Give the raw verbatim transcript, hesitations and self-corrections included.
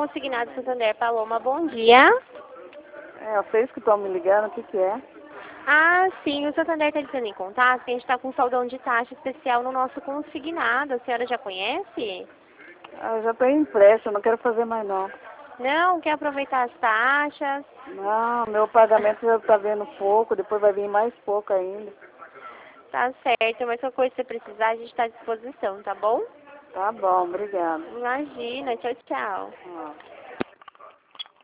Consignado Santander, Paloma, bom dia. É, vocês que estão me ligando, o que que é? Ah, sim, o Santander está entrando em contato, que a gente está com um saldão de taxa especial no nosso consignado. A senhora já conhece? Ah, eu já tenho empréstimo, não quero fazer mais não. Não, quer aproveitar as taxas? Não, meu pagamento já está vendo pouco, depois vai vir mais pouco ainda. Tá certo, mas qualquer coisa que você precisar, a gente está à disposição, tá bom? Tá bom, obrigada. Imagina, tchau, tchau. Ah.